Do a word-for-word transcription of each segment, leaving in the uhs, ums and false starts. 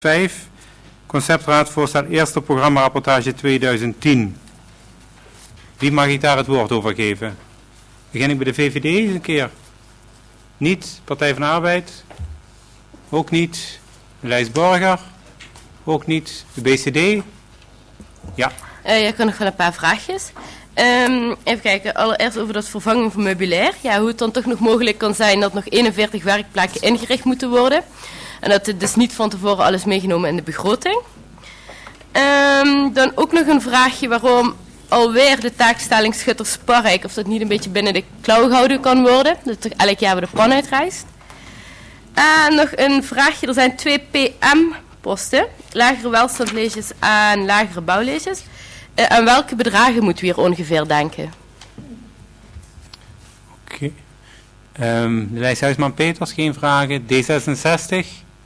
vijf, conceptraadsvoorstel eerste programmarapportage tweeduizend tien. Wie mag ik daar het woord over geven? Begin ik bij de V V D eens een keer. Niet, Partij van de Arbeid. Ook niet, de lijst Burger. Ook niet, de B C D. Ja. Uh, ja, ik heb nog wel een paar vraagjes. Um, even kijken, allereerst over dat vervanging van meubilair. Ja, hoe het dan toch nog mogelijk kan zijn dat nog eenenveertig werkplekken ingericht moeten worden. En dat het dus niet van tevoren alles meegenomen in de begroting. Um, dan ook nog een vraagje waarom alweer de taakstelling Schutterspark, of dat niet een beetje binnen de klauw gehouden kan worden. Dat toch elk jaar weer de pan uitreist. En nog een vraagje, er zijn twee P M-posten. Lagere welstandsleges en lagere bouwleges. Uh, aan welke bedragen moeten we hier ongeveer denken? Oké. Okay. Um, de lijst Huisman-Peters, geen vragen. D zesenzestig.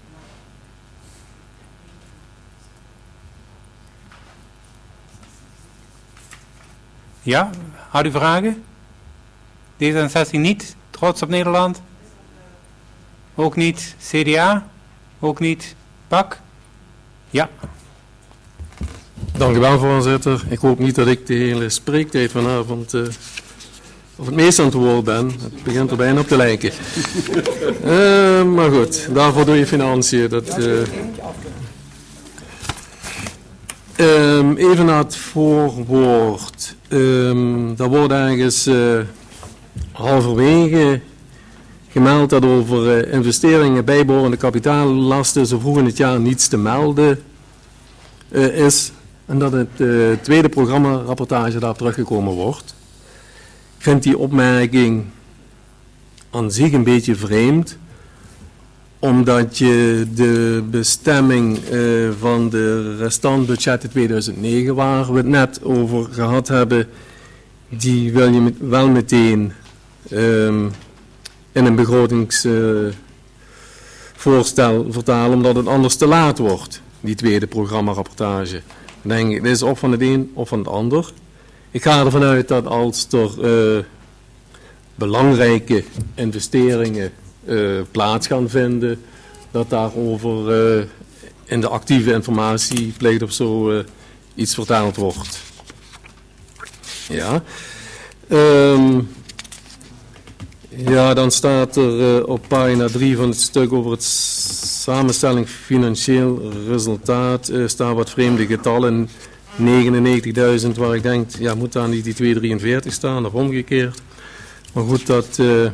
Ja, had u vragen? D zesenzestig niet. Trots op Nederland? Ook niet. C D A? Ook niet. P A C? Ja. Dank u wel, voorzitter. Ik hoop niet dat ik de hele spreektijd vanavond uh, of het meest aan het woord ben. Het begint er bijna op te lijken. uh, maar goed, daarvoor doe je financiën. Dat, uh, um, even naar het voorwoord. Um, daar wordt ergens uh, halverwege gemeld dat over uh, investeringen, bijbehorende kapitaallasten zo vroeg in het jaar niets te melden uh, is. En dat het uh, tweede programmarapportage daar teruggekomen wordt. Ik vind die opmerking aan zich een beetje vreemd. Omdat je de bestemming uh, van de restantbudgetten tweeduizend negen, waar we het net over gehad hebben, die wil je met, wel meteen um, in een begrotingsvoorstel uh, vertalen, omdat het anders te laat wordt, die tweede programmarapportage. Dan denk ik, dit is of van het een of van het ander. Ik ga ervan uit dat als er uh, belangrijke investeringen uh, plaats gaan vinden, dat daarover uh, in de actieve informatieplicht of zo uh, iets verteld wordt. Ja. Um, ja, dan staat er uh, op pagina drie van het stuk over het samenstelling financieel resultaat, uh, staan wat vreemde getallen, negenennegentigduizend, waar ik denk, ja, moet daar niet die tweehonderddrieënveertig staan of omgekeerd. Maar goed, dat uh,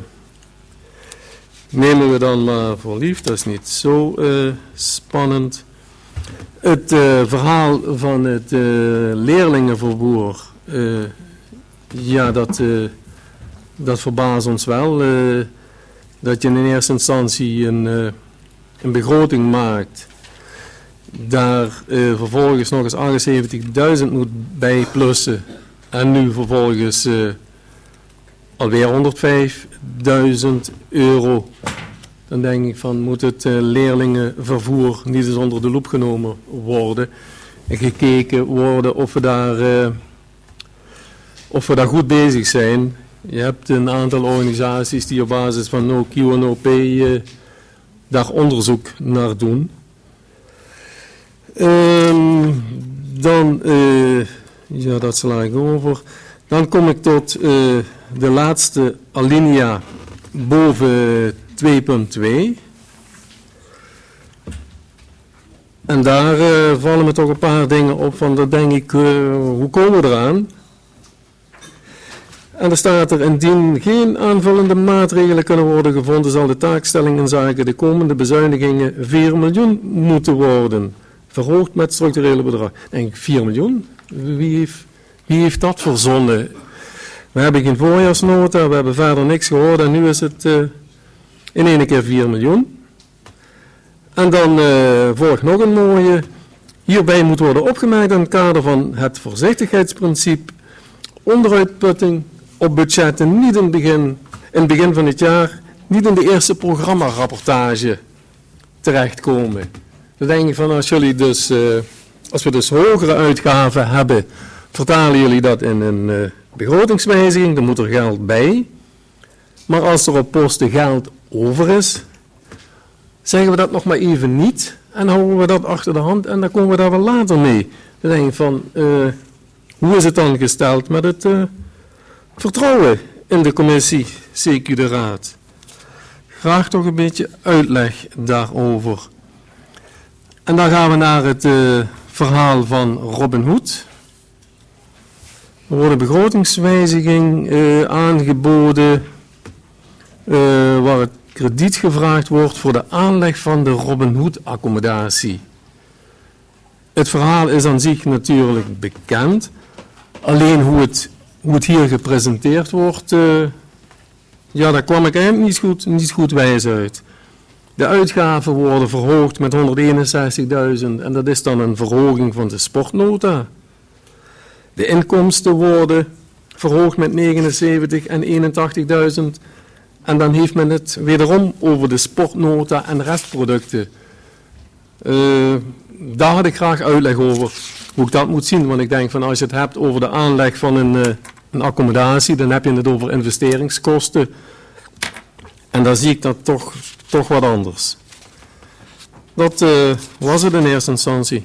nemen we dan maar voor lief, dat is niet zo uh, spannend. Het uh, verhaal van het uh, leerlingenvervoer, uh, ja, dat, uh, dat verbaast ons wel, uh, dat je in eerste instantie een... Uh, een begroting maakt, daar uh, vervolgens nog eens achtenzeventigduizend moet bij plussen en nu vervolgens uh, alweer honderdvijfduizend euro, dan denk ik van moet het uh, leerlingenvervoer niet eens onder de loep genomen worden en gekeken worden of we daar, uh, of we daar goed bezig zijn. Je hebt een aantal organisaties die op basis van no Q en no pay uh, daar onderzoek naar doen. Um, dan, uh, ja, dat sla ik over. Dan kom ik tot uh, de laatste alinea boven twee punt twee. En daar uh, vallen me toch een paar dingen op van, dat denk ik, uh, hoe komen we eraan? En er staat er, indien geen aanvullende maatregelen kunnen worden gevonden, zal de taakstelling in zaken de komende bezuinigingen vier miljoen moeten worden. Verhoogd met structurele bedragen. Denk ik, vier miljoen? Wie heeft, wie heeft dat verzonnen? We hebben geen voorjaarsnota, we hebben verder niks gehoord en nu is het uh, in één keer vier miljoen. En dan uh, volgt nog een mooie. Hierbij moet worden opgemerkt in het kader van het voorzichtigheidsprincipe, onderuitputting op budgetten niet in het begin, in het begin van het jaar, niet in de eerste programmarapportage terechtkomen. Dan denk ik van, als jullie dus, uh, als we dus hogere uitgaven hebben, vertalen jullie dat in een uh, begrotingswijziging, dan moet er geld bij. Maar als er op posten geld over is, zeggen we dat nog maar even niet. En houden we dat achter de hand en dan komen we daar wel later mee. Dan denk ik van, uh, hoe is het dan gesteld met het uh, vertrouwen in de commissie, C Q de Raad? Graag toch een beetje uitleg daarover. En dan gaan we naar het uh, verhaal van Robin Hood. Er wordt een begrotingswijziging uh, aangeboden uh, waar het krediet gevraagd wordt voor de aanleg van de Robin Hood accommodatie. Het verhaal is aan zich natuurlijk bekend. Alleen hoe het, hoe het hier gepresenteerd wordt, uh, ja, daar kwam ik eigenlijk niet goed, niet goed wijs uit. De uitgaven worden verhoogd met honderdeenenzestigduizend en dat is dan een verhoging van de sportnota. De inkomsten worden verhoogd met negenenzeventig en eenentachtigduizend en dan heeft men het wederom over de sportnota en restproducten. Uh, daar had ik graag uitleg over hoe ik dat moet zien, want ik denk van als je het hebt over de aanleg van een, uh, een accommodatie, dan heb je het over investeringskosten en dan zie ik dat toch, toch wat anders. Dat uh, was het in eerste instantie.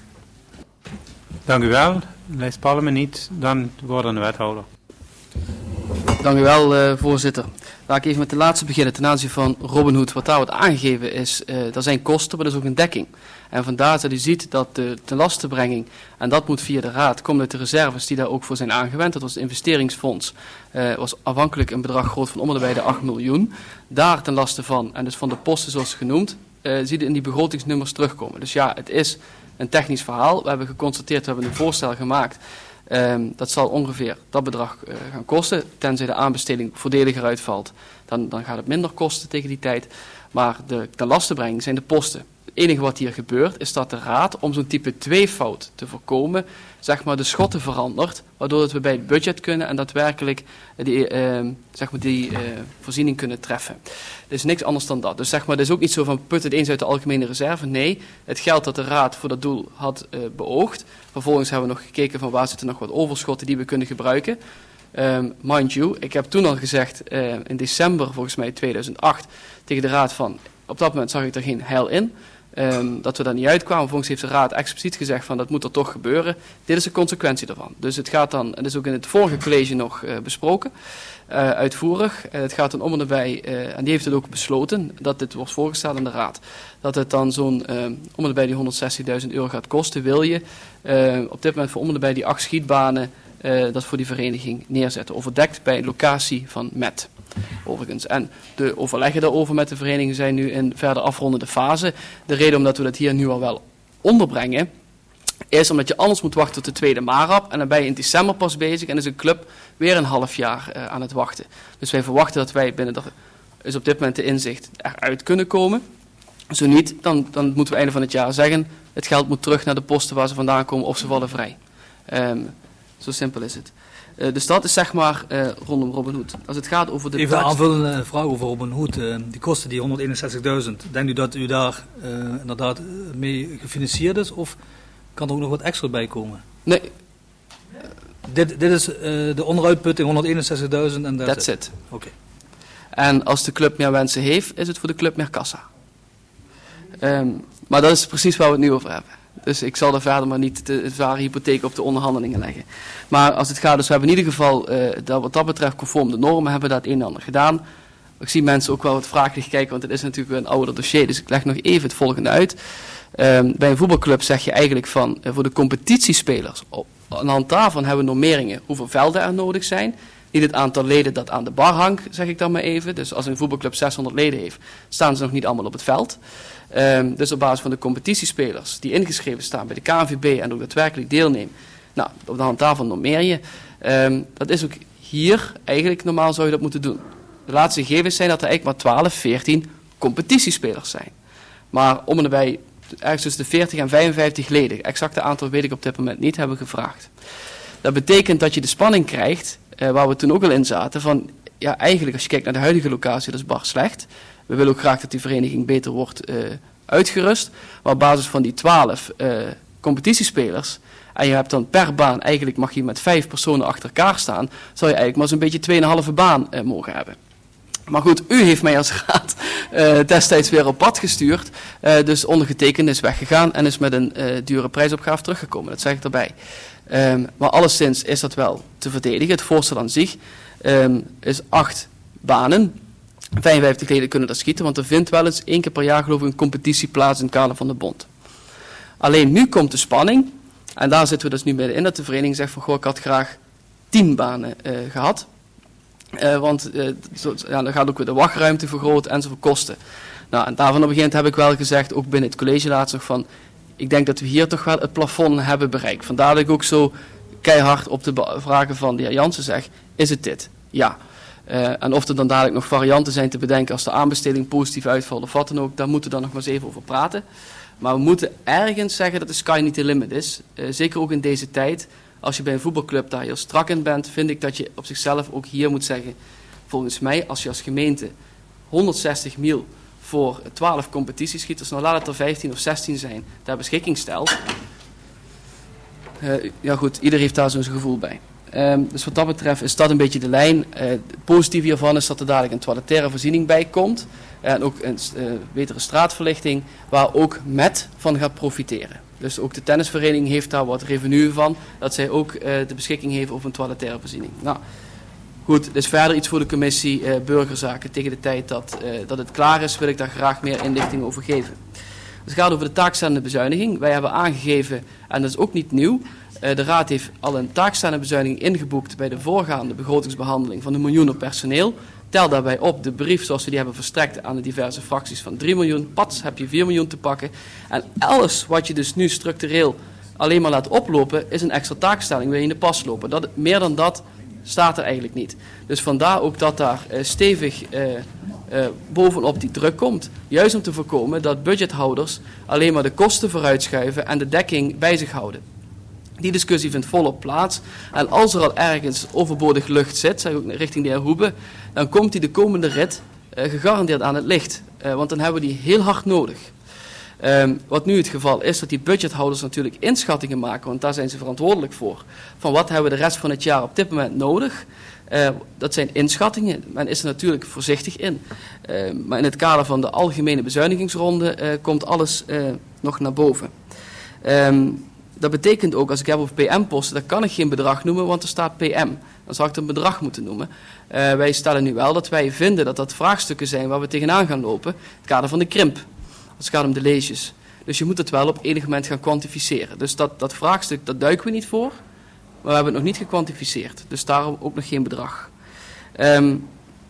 Dank u wel. Lijst Palmen niet, dan de woord aan de wethouder. Dank u wel, uh, voorzitter. Laat ik even met de laatste beginnen ten aanzien van Robin Hood. Wat daar wordt aangegeven is, uh, er zijn kosten, maar er is ook een dekking. En vandaar dat u ziet dat de tenlastebrenging, en dat moet via de raad, komt uit de reserves die daar ook voor zijn aangewend. Dat was het investeringsfonds, uh, was afhankelijk een bedrag groot van om en bij de acht miljoen. Daar ten laste van, en dus van de posten zoals genoemd, uh, zie je in die begrotingsnummers terugkomen. Dus ja, het is een technisch verhaal. We hebben geconstateerd, we hebben een voorstel gemaakt. Um, dat zal ongeveer dat bedrag uh, gaan kosten. Tenzij de aanbesteding voordeliger uitvalt, dan, dan gaat het minder kosten tegen die tijd. Maar de ten lastebrenging zijn de posten. Het enige wat hier gebeurt is dat de raad, om zo'n type twee fout te voorkomen, zeg maar de schotten verandert, waardoor dat we bij het budget kunnen en daadwerkelijk die, uh, zeg maar die uh, voorziening kunnen treffen. Het is niks anders dan dat. Dus zeg maar, het is ook niet zo van put het eens uit de algemene reserve. Nee, het geld dat de raad voor dat doel had uh, beoogd. Vervolgens hebben we nog gekeken van waar zitten nog wat overschotten die we kunnen gebruiken. Um, mind you, ik heb toen al gezegd uh, in december volgens mij tweeduizend acht tegen de raad van, op dat moment zag ik er geen heil in. Um, dat we daar niet uitkwamen. Vervolgens heeft de raad expliciet gezegd van dat moet er toch gebeuren. Dit is de consequentie daarvan. Dus het gaat dan, en dat is ook in het vorige college nog uh, besproken, uh, uitvoerig. Uh, het gaat dan om en nabij, uh, en die heeft het ook besloten, dat dit wordt voorgesteld aan de raad. Dat het dan zo'n uh, om en nabij die honderdzestigduizend euro gaat kosten, wil je uh, op dit moment voor om en nabij die acht schietbanen uh, dat voor die vereniging neerzetten. Overdekt bij een locatie van Met. Overigens. En de overleggen daarover met de vereniging zijn nu in verder afrondende fase. De reden omdat we dat hier nu al wel onderbrengen, is omdat je anders moet wachten tot de tweede MARAP. En dan ben je in december pas bezig en is een club weer een half jaar uh, aan het wachten. Dus wij verwachten dat wij binnen de, is op dit moment de inzicht eruit kunnen komen. Zo niet, dan, dan moeten we einde van het jaar zeggen, het geld moet terug naar de posten waar ze vandaan komen of ze vallen vrij. Um, zo simpel is het. Uh, dus dat is zeg maar uh, rondom Robin Hood. Als het gaat over de Even een aanvullende vraag over Robin Hood. Uh, die kosten, die honderdeenenzestigduizend, denkt u dat u daar uh, inderdaad mee gefinancierd is? Of kan er ook nog wat extra bij komen? Nee. Uh, dit, dit is uh, de onderuitputting, honderdeenenzestigduizend en that's it. Oké. Okay. En als de club meer wensen heeft, is het voor de club meer kassa. Um, maar dat is precies waar we het nu over hebben. Dus ik zal er verder maar niet de zware hypotheek op de onderhandelingen leggen. Maar als het gaat, dus we hebben in ieder geval, uh, dat wat dat betreft conform de normen, hebben we dat een en ander gedaan. Ik zie mensen ook wel wat vragelijk kijken, want het is natuurlijk een ouder dossier. Dus ik leg nog even het volgende uit. Um, bij een voetbalclub zeg je eigenlijk van, uh, voor de competitiespelers, op, aan de hand daarvan hebben we normeringen hoeveel velden er nodig zijn. Niet het aantal leden dat aan de bar hangt, zeg ik dan maar even. Dus als een voetbalclub zeshonderd leden heeft, staan ze nog niet allemaal op het veld. Um, dus op basis van de competitiespelers die ingeschreven staan bij de K N V B en ook daadwerkelijk deelnemen. Nou, op de hand daarvan normeer je. Um, dat is ook hier, eigenlijk normaal zou je dat moeten doen. De laatste gegevens zijn dat er eigenlijk maar twaalf, veertien competitiespelers zijn. Maar om en nabij, ergens tussen de veertig en vijfenvijftig leden, het exacte aantal weet ik op dit moment niet, hebben we gevraagd. Dat betekent dat je de spanning krijgt, uh, waar we toen ook al in zaten, van ja, eigenlijk als je kijkt naar de huidige locatie, dat is bar slecht. We willen ook graag dat die vereniging beter wordt uh, uitgerust. Maar op basis van die twaalf uh, competitiespelers, en je hebt dan per baan, eigenlijk mag je met vijf personen achter elkaar staan, zou je eigenlijk maar zo'n beetje tweeënhalve baan uh, mogen hebben. Maar goed, u heeft mij als raad uh, destijds weer op pad gestuurd. Uh, dus ondergetekende is weggegaan en is met een uh, dure prijsopgave teruggekomen. Dat zeg ik erbij. Um, maar alleszins is dat wel te verdedigen. Het voorstel aan zich um, is acht banen. vijfenvijftig leden kunnen dat schieten, want er vindt wel eens één keer per jaar geloof ik een competitie plaats in het kader van de bond. Alleen nu komt de spanning. En daar zitten we dus nu middenin dat de vereniging zegt van goh, ik had graag tien banen uh, gehad. Uh, want uh, zo, ja, dan gaat ook weer de wachtruimte vergroten enzovoort kosten. Nou, en daarvan op een gegeven moment heb ik wel gezegd, ook binnen het college laatst nog van, ik denk dat we hier toch wel het plafond hebben bereikt. Vandaar dat ik ook zo keihard op de vragen van de heer Jansen zeg, is het dit? Ja. Uh, en of er dan dadelijk nog varianten zijn te bedenken als de aanbesteding positief uitvalt of wat dan ook, daar moeten we dan nog maar eens even over praten. Maar we moeten ergens zeggen dat de sky niet the limit is. Uh, zeker ook in deze tijd. Als je bij een voetbalclub daar heel strak in bent, vind ik dat je op zichzelf ook hier moet zeggen, volgens mij, als je als gemeente honderdzestig mil voor twaalf competitieschieters, nou laat het er vijftien of zestien zijn, ter beschikking stelt. Uh, ja goed, ieder heeft daar zo'n gevoel bij. Um, dus wat dat betreft is dat een beetje de lijn. Uh, het positieve hiervan is dat er dadelijk een toiletaire voorziening bij komt. En ook een uh, betere straatverlichting, waar ook Met van gaat profiteren. Dus ook de tennisvereniging heeft daar wat revenue van, dat zij ook uh, de beschikking heeft over een toiletaire voorziening. Nou, goed, dus verder iets voor de commissie uh, burgerzaken. Tegen de tijd dat, uh, dat het klaar is, wil ik daar graag meer inlichting over geven. Dus het gaat over de taakstellende bezuiniging. Wij hebben aangegeven, en dat is ook niet nieuw, uh, de Raad heeft al een taakstellende bezuiniging ingeboekt bij de voorgaande begrotingsbehandeling van een miljoen op personeel. Tel daarbij op de brief zoals we die hebben verstrekt aan de diverse fracties van drie miljoen. Pats heb je vier miljoen te pakken. En alles wat je dus nu structureel alleen maar laat oplopen, is een extra taakstelling, wil je in de pas lopen. Dat, meer dan dat staat er eigenlijk niet. Dus vandaar ook dat daar uh, stevig uh, uh, bovenop die druk komt. Juist om te voorkomen dat budgethouders alleen maar de kosten vooruitschuiven en de dekking bij zich houden. Die discussie vindt volop plaats. En als er al ergens overbodig lucht zit, zeg ik ook richting de heer Hoebe, dan komt die de komende rit uh, gegarandeerd aan het licht. Uh, want dan hebben we die heel hard nodig. Um, wat nu het geval is, dat die budgethouders natuurlijk inschattingen maken, want daar zijn ze verantwoordelijk voor. Van wat hebben we de rest van het jaar op dit moment nodig? Uh, dat zijn inschattingen. Men is er natuurlijk voorzichtig in. Uh, maar in het kader van de algemene bezuinigingsronde uh, komt alles uh, nog naar boven. Um, Dat betekent ook, als ik heb over P M-posten, dan kan ik geen bedrag noemen, want er staat P M. Dan zou ik een bedrag moeten noemen. Uh, wij stellen nu wel dat wij vinden dat dat vraagstukken zijn waar we tegenaan gaan lopen. In het kader van de krimp. Als het gaat om de leesjes. Dus je moet het wel op enig moment gaan kwantificeren. Dus dat, dat vraagstuk, dat duiken we niet voor. Maar we hebben het nog niet gekwantificeerd. Dus daarom ook nog geen bedrag. Um,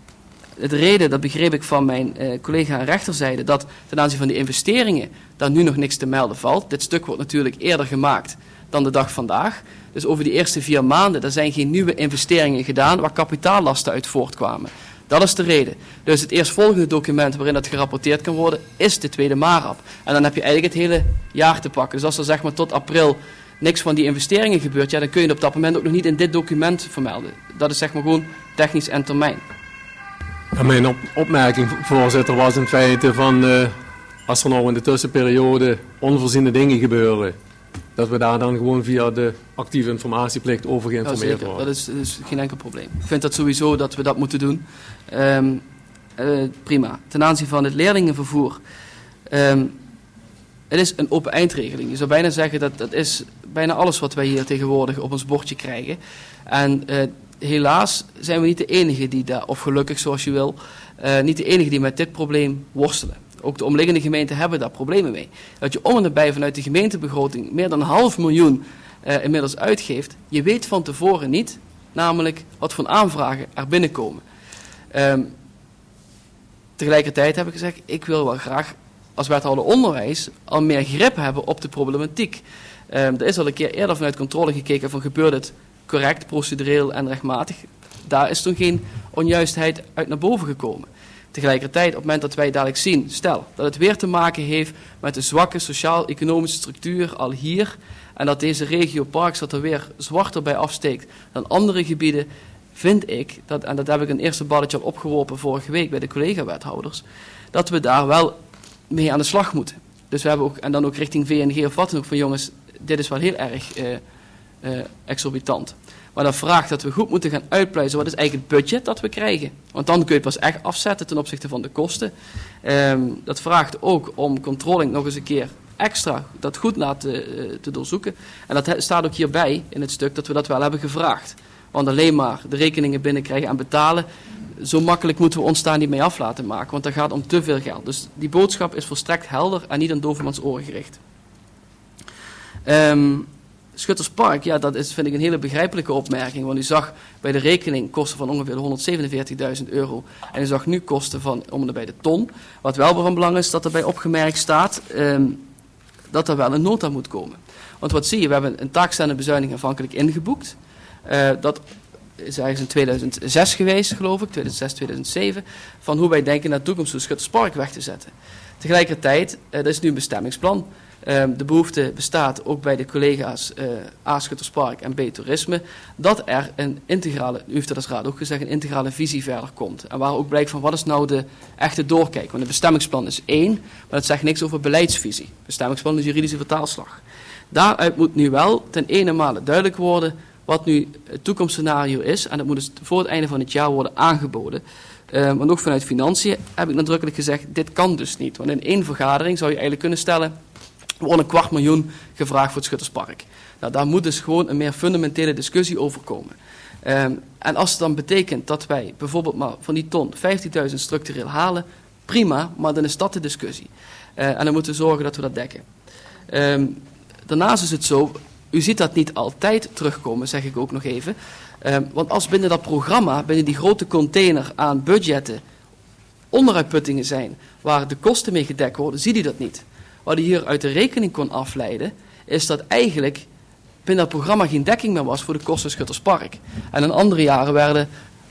de reden, dat begreep ik van mijn uh, collega aan rechterzijde, dat ten aanzien van de investeringen daar nu nog niks te melden valt. Dit stuk wordt natuurlijk eerder gemaakt dan de dag vandaag. Dus over die eerste vier maanden, er zijn geen nieuwe investeringen gedaan waar kapitaallasten uit voortkwamen. Dat is de reden. Dus het eerstvolgende document waarin dat gerapporteerd kan worden, is de tweede MARAP. En dan heb je eigenlijk het hele jaar te pakken. Dus als er zeg maar tot april niks van die investeringen gebeurt, ja, dan kun je het op dat moment ook nog niet in dit document vermelden. Dat is zeg maar gewoon technisch en termijn. Ja, mijn op opmerking, voorzitter, was in feite van uh, als er nou in de tussenperiode onvoorziene dingen gebeuren, dat we daar dan gewoon via de actieve informatieplicht over geïnformeerd ja, worden. Dat is, dat is geen enkel probleem. Ik vind dat sowieso dat we dat moeten doen. Um, uh, prima. Ten aanzien van het leerlingenvervoer. Um, het is een open eindregeling. Je zou bijna zeggen dat dat is bijna alles wat wij hier tegenwoordig op ons bordje krijgen. En uh, helaas zijn we niet de enige die daar, of gelukkig zoals je wil, uh, niet de enige die met dit probleem worstelen. Ook de omliggende gemeenten hebben daar problemen mee. Dat je om en nabij vanuit de gemeentebegroting meer dan een half miljoen uh, inmiddels uitgeeft. Je weet van tevoren niet, namelijk wat voor aanvragen er binnenkomen. Um, tegelijkertijd heb ik gezegd, ik wil wel graag als wethouder onderwijs al meer grip hebben op de problematiek. Um, er is al een keer eerder vanuit controle gekeken van gebeurt het correct, procedureel en rechtmatig. Daar is toen geen onjuistheid uit naar boven gekomen. Tegelijkertijd, op het moment dat wij dadelijk zien, stel dat het weer te maken heeft met de zwakke sociaal-economische structuur al hier, en dat deze regio Parkstad er weer zwarter bij afsteekt dan andere gebieden, vind ik, dat, en dat heb ik een eerste balletje al opgeworpen vorige week bij de collega-wethouders, dat we daar wel mee aan de slag moeten. Dus we hebben ook, en dan ook richting V N G of wat dan ook, van jongens, dit is wel heel erg uh, uh, exorbitant. Maar dat vraagt dat we goed moeten gaan uitpluizen wat is eigenlijk het budget dat we krijgen. Want dan kun je het pas echt afzetten ten opzichte van de kosten. Um, dat vraagt ook om controlling nog eens een keer extra dat goed na te, te doorzoeken. En dat staat ook hierbij in het stuk dat we dat wel hebben gevraagd. Want alleen maar de rekeningen binnenkrijgen en betalen, zo makkelijk moeten we ons daar niet mee af laten maken. Want dat gaat om te veel geld. Dus die boodschap is volstrekt helder en niet aan dovermans oren gericht. Um, Schutterspark, ja, dat is, vind ik een hele begrijpelijke opmerking. Want u zag bij de rekening kosten van ongeveer honderdzevenenveertigduizend euro. En u zag nu kosten van om en bij de ton. Wat wel van belang is dat erbij opgemerkt staat um, dat er wel een nota moet komen. Want wat zie je, we hebben een taakstellende bezuiniging aanvankelijk ingeboekt. Uh, dat is ergens in tweeduizend zes geweest, geloof ik, tweeduizend zes, tweeduizend zeven, van hoe wij denken naar de toekomst om Schutterspark weg te zetten. Tegelijkertijd, uh, dat is nu een bestemmingsplan. Uh, de behoefte bestaat ook bij de collega's uh, A. Schutterspark en B. Toerisme, dat er een integrale, u heeft dat als raad ook gezegd, een integrale visie verder komt. En waar ook blijkt van wat is nou de echte doorkijk. Want een bestemmingsplan is één, maar dat zegt niks over beleidsvisie. Bestemmingsplan is juridische vertaalslag. Daaruit moet nu wel ten ene male duidelijk worden wat nu het toekomstscenario is. En dat moet dus voor het einde van het jaar worden aangeboden. Uh, want ook vanuit financiën heb ik nadrukkelijk gezegd, dit kan dus niet. Want in één vergadering zou je eigenlijk kunnen stellen, er wordt een kwart miljoen gevraagd voor het Schutterspark. Nou, daar moet dus gewoon een meer fundamentele discussie over komen. Um, en als het dan betekent dat wij bijvoorbeeld maar van die ton vijftigduizend structureel halen, prima, maar dan is dat de discussie. Uh, en dan moeten we zorgen dat we dat dekken. Um, daarnaast is het zo, u ziet dat niet altijd terugkomen, zeg ik ook nog even. Um, want als binnen dat programma, binnen die grote container aan budgetten, onderuitputtingen zijn waar de kosten mee gedekt worden, zie je dat niet. Wat hij hier uit de rekening kon afleiden, is dat eigenlijk binnen dat programma geen dekking meer was voor de kosten Schutterspark. En in andere jaren werden,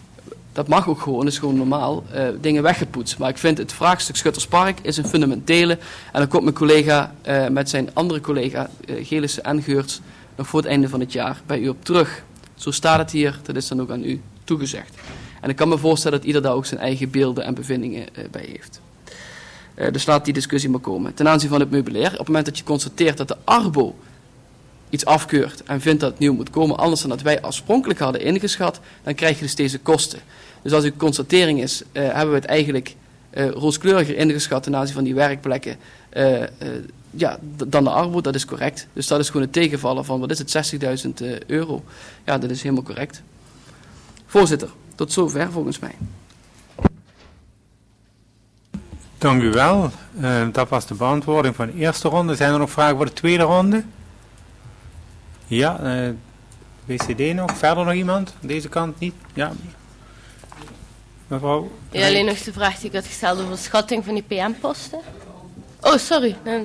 dat mag ook gewoon, is gewoon normaal, uh, dingen weggepoetst. Maar ik vind het vraagstuk Schutterspark is een fundamentele. En dan komt mijn collega uh, met zijn andere collega uh, Gelissen en Geurts nog voor het einde van het jaar bij u op terug. Zo staat het hier, dat is dan ook aan u toegezegd. En ik kan me voorstellen dat ieder daar ook zijn eigen beelden en bevindingen uh, bij heeft. Uh, dus laat die discussie maar komen. Ten aanzien van het meubilair, op het moment dat je constateert dat de Arbo iets afkeurt en vindt dat het nieuw moet komen, anders dan dat wij oorspronkelijk hadden ingeschat, dan krijg je dus deze kosten. Dus als uw constatering is, uh, hebben we het eigenlijk uh, rooskleuriger ingeschat ten aanzien van die werkplekken uh, uh, ja, d- dan de Arbo, dat is correct. Dus dat is gewoon het tegenvallen van, wat is het, zestigduizend uh, euro. Ja, dat is helemaal correct. Voorzitter, tot zover volgens mij. Dank u wel. Uh, dat was de beantwoording van de eerste ronde. Zijn er nog vragen voor de tweede ronde? Ja, uh, W C D nog. Verder nog iemand? Aan deze kant niet? Ja. Mevrouw? Ja, alleen nog de vraag die ik had gesteld over de schatting van die P M-posten. Oh, sorry. Nee.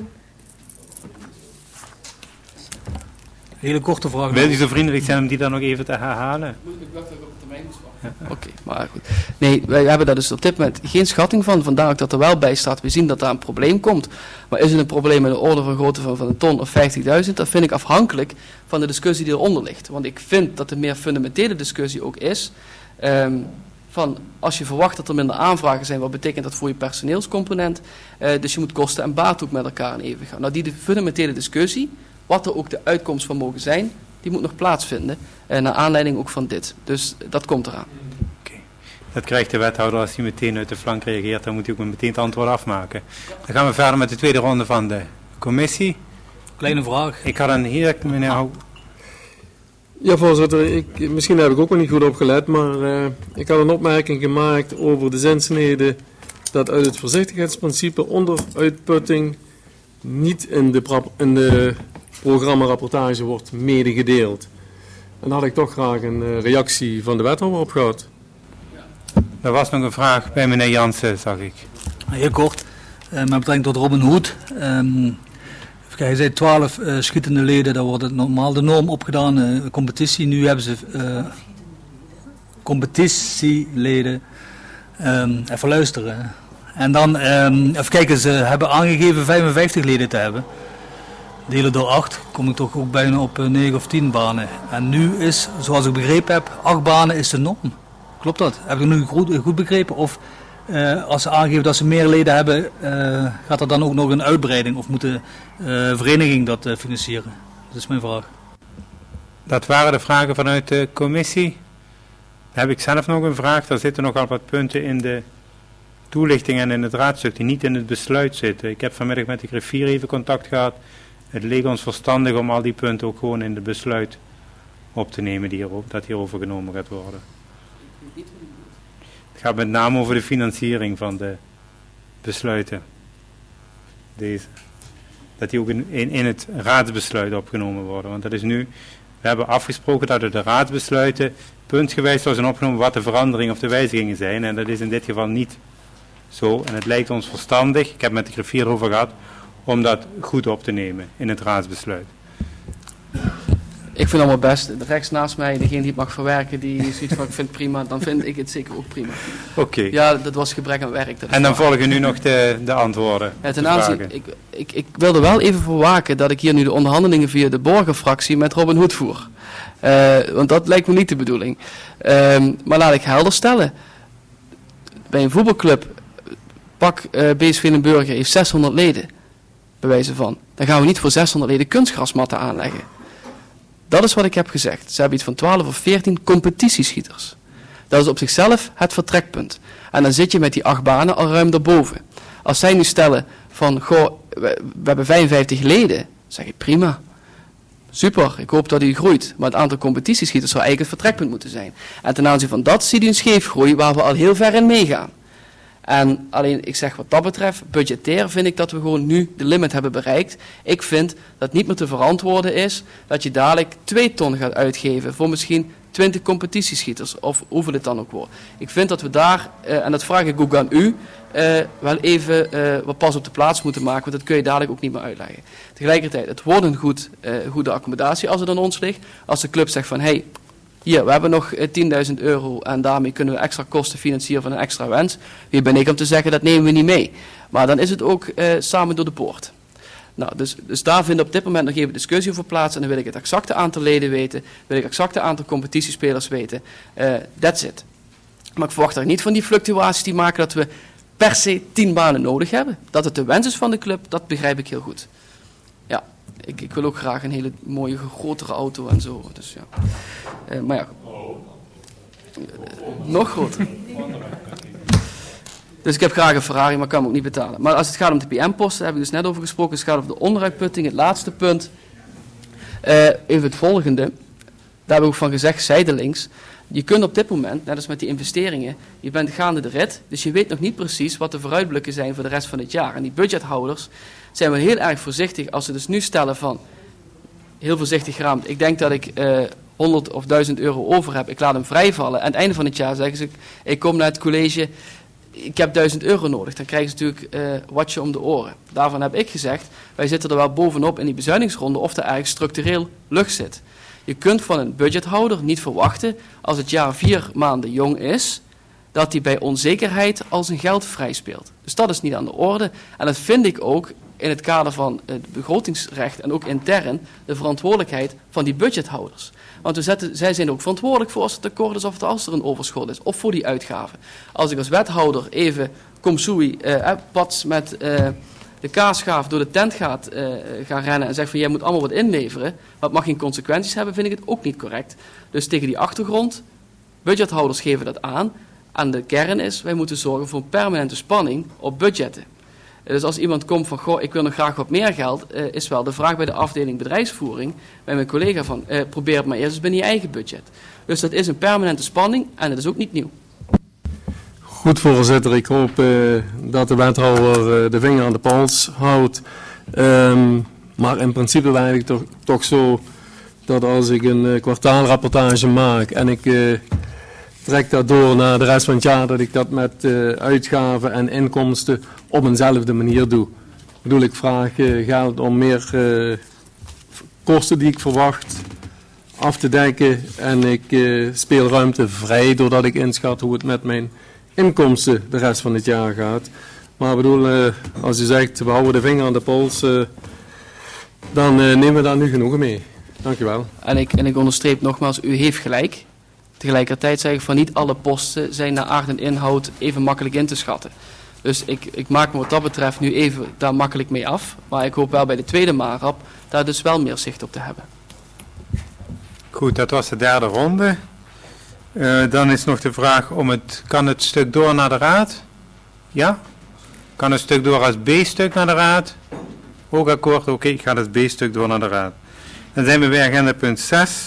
Hele korte vraag. Wil u zo vriendelijk zijn om die dan nog even te herhalen? Moet ik wachten op de termijn ja. Oké, okay, maar goed. Nee, wij hebben daar dus op dit moment geen schatting van. Vandaar ook dat er wel bij staat. We zien dat daar een probleem komt. Maar is het een probleem in de orde van grootte van, van een ton of vijftigduizend? Dat vind ik afhankelijk van de discussie die eronder ligt. Want ik vind dat de meer fundamentele discussie ook is. Um, van als je verwacht dat er minder aanvragen zijn, wat betekent dat voor je personeelscomponent? Uh, dus je moet kosten en baat ook met elkaar in even gaan. Nou, die de fundamentele discussie, wat er ook de uitkomst van mogen zijn, die moet nog plaatsvinden. Uh, naar aanleiding ook van dit. Dus dat komt eraan. Okay. Dat krijgt de wethouder als hij meteen uit de flank reageert. Dan moet hij ook meteen het antwoord afmaken. Dan gaan we verder met de tweede ronde van de commissie. Kleine vraag. Ik had een heer, meneer Hou. Ja, voorzitter, ik, misschien heb ik ook nog niet goed opgelet, maar uh, ik had een opmerking gemaakt over de zinsnede dat uit het voorzichtigheidsprincipe onderuitputting niet in de, pra- in de programmarapportage wordt medegedeeld. En daar had ik toch graag een uh, reactie van de wethouder op gehad. Er was nog een vraag bij meneer Jansen, zag ik. Heel kort, uh, met betrekking tot Robin Hood. Um, Kijk, je zei twaalf uh, schietende leden, daar wordt normaal de norm opgedaan, uh, competitie. Nu hebben ze uh, competitieleden. Um, even luisteren. En dan, um, even kijken, ze hebben aangegeven vijfenvijftig leden te hebben. Delen door acht, kom ik toch ook bijna op uh, negen of tien banen. En nu is, zoals ik begrepen heb, acht banen is de norm. Klopt dat? Heb ik nu goed, goed begrepen? Of uh, als ze aangeven dat ze meer leden hebben, uh, gaat er dan ook nog een uitbreiding? Of moet de uh, vereniging dat uh, financieren? Dat is mijn vraag. Dat waren de vragen vanuit de commissie. Dan heb ik zelf nog een vraag. Daar zitten nogal wat punten in de toelichting en in het raadstuk die niet in het besluit zitten. Ik heb vanmiddag met de griffier even contact gehad. Het leek ons verstandig om al die punten ook gewoon in het besluit op te nemen die hierop, dat hierover genomen gaat worden. Het gaat met name over de financiering van de besluiten. Deze. Dat die ook in, in, in het raadsbesluit opgenomen worden. Want dat is nu, we hebben afgesproken dat er de raadsbesluiten puntgewijs zou zijn opgenomen wat de veranderingen of de wijzigingen zijn. En dat is in dit geval niet zo. En het lijkt ons verstandig, ik heb met de griffier erover gehad, om dat goed op te nemen in het raadsbesluit. Ik vind allemaal best. Rechts naast mij, degene die het mag verwerken, die zoiets van ik vind het prima, dan vind ik het zeker ook prima. Oké. Okay. Ja, dat was gebrek aan werk. En dan waar. volgen nu nog de, de antwoorden. Ja, ten aanzien, ik, ik, ik wilde wel even voor waken dat ik hier nu de onderhandelingen via de Borgerfractie met Robin Hood voer. Uh, want dat lijkt me niet de bedoeling. Uh, maar laat ik helder stellen. Bij een voetbalclub, pak uh, B S V Limburger heeft zeshonderd leden, bij wijze van. Dan gaan we niet voor zeshonderd leden kunstgrasmatten aanleggen. Dat is wat ik heb gezegd. Ze hebben iets van twaalf of veertien competitieschieters. Dat is op zichzelf het vertrekpunt. En dan zit je met die acht banen al ruim daarboven. Als zij nu stellen van, goh, we, we hebben vijfenvijftig leden, zeg ik prima. Super, ik hoop dat u groeit. Maar het aantal competitieschieters zou eigenlijk het vertrekpunt moeten zijn. En ten aanzien van dat ziet u een scheefgroei waar we al heel ver in meegaan. En alleen, ik zeg wat dat betreft, budgetair vind ik dat we gewoon nu de limit hebben bereikt. Ik vind dat niet meer te verantwoorden is dat je dadelijk twee ton gaat uitgeven voor misschien twintig competitieschieters. Of hoeveel het dan ook wordt. Ik vind dat we daar, uh, en dat vraag ik ook aan u, uh, wel even uh, wat pas op de plaats moeten maken. Want dat kun je dadelijk ook niet meer uitleggen. Tegelijkertijd, het wordt een goed, uh, goede accommodatie als het aan ons ligt. Als de club zegt van, hé, hey, hier, we hebben nog tienduizend euro en daarmee kunnen we extra kosten financieren van een extra wens. Wie ben ik om te zeggen, dat nemen we niet mee. Maar dan is het ook uh, samen door de poort. Nou, dus, dus daar vindt op dit moment nog even discussie over plaats. En dan wil ik het exacte aantal leden weten. Wil ik het exacte aantal competitiespelers weten. Uh, that's it. Maar ik verwacht er niet van die fluctuaties die maken dat we per se tien banen nodig hebben. Dat het de wens is van de club, dat begrijp ik heel goed. Ja. Ik, ik wil ook graag een hele mooie, grotere auto en zo. Dus ja. Uh, maar ja. Uh, nog groter. Dus ik heb graag een Ferrari, maar kan hem ook niet betalen. Maar als het gaat om de P M-posten, daar heb ik dus net over gesproken. Het gaat over de onderuitputting, het laatste punt. Uh, even het volgende. Daar hebben we ook van gezegd, zijdelings. Je kunt op dit moment, net als met die investeringen, je bent gaande de rit. Dus je weet nog niet precies wat de vooruitblikken zijn voor de rest van het jaar. En die budgethouders zijn wel heel erg voorzichtig als ze dus nu stellen van, heel voorzichtig geraamd, ik denk dat ik uh, honderd of duizend euro over heb, ik laat hem vrijvallen. En aan het einde van het jaar zeggen ze, ik kom naar het college, ik heb duizend euro nodig. Dan krijgen ze natuurlijk uh, watje om de oren. Daarvan heb ik gezegd, wij zitten er wel bovenop in die bezuinigingsronde of er eigenlijk structureel lucht zit. Je kunt van een budgethouder niet verwachten, als het jaar vier maanden jong is, dat hij bij onzekerheid al zijn geld vrij speelt. Dus dat is niet aan de orde. En dat vind ik ook in het kader van het begrotingsrecht en ook intern de verantwoordelijkheid van die budgethouders. Want we zetten, zij zijn ook verantwoordelijk voor als het tekort is of als er een overschot is. Of voor die uitgaven. Als ik als wethouder even komsoei, uh, pats met uh, de kaasschaaf door de tent gaat uh, gaan rennen en zegt van jij moet allemaal wat inleveren, wat mag geen consequenties hebben, vind ik het ook niet correct. Dus tegen die achtergrond, budgethouders geven dat aan. En de kern is, wij moeten zorgen voor een permanente spanning op budgetten. Dus als iemand komt van, goh, ik wil nog graag wat meer geld, uh, is wel de vraag bij de afdeling bedrijfsvoering, bij mijn collega van, uh, probeer het maar eerst eens binnen je eigen budget. Dus dat is een permanente spanning en dat is ook niet nieuw. Goed, voorzitter. Ik hoop uh, dat de wethouder uh, de vinger aan de pols houdt. Um, maar in principe ben ik toch, toch zo dat als ik een uh, kwartaalrapportage maak en ik uh, trek dat door naar de rest van het jaar, dat ik dat met uh, uitgaven en inkomsten op eenzelfde manier doe. Ik bedoel, ik vraag uh, geld om meer uh, kosten die ik verwacht af te dekken en ik uh, speel ruimte vrij doordat ik inschat hoe het met mijn inkomsten de rest van het jaar gaat. Maar ik bedoel, uh, als u zegt, we houden de vinger aan de pols, uh, dan uh, nemen we daar nu genoegen mee. Dank u wel. En ik, en ik onderstreep nogmaals, u heeft gelijk. Tegelijkertijd zeg ik van niet alle posten zijn naar aard en inhoud even makkelijk in te schatten. Dus ik, ik maak me wat dat betreft nu even daar makkelijk mee af. Maar ik hoop wel bij de tweede MARAP daar dus wel meer zicht op te hebben. Goed, dat was de derde ronde. Uh, dan is nog de vraag om het, kan het stuk door naar de raad? Ja? Kan het stuk door als B-stuk naar de raad? Ook akkoord, oké, okay, ik ga het B-stuk door naar de raad. Dan zijn we bij agenda punt zes.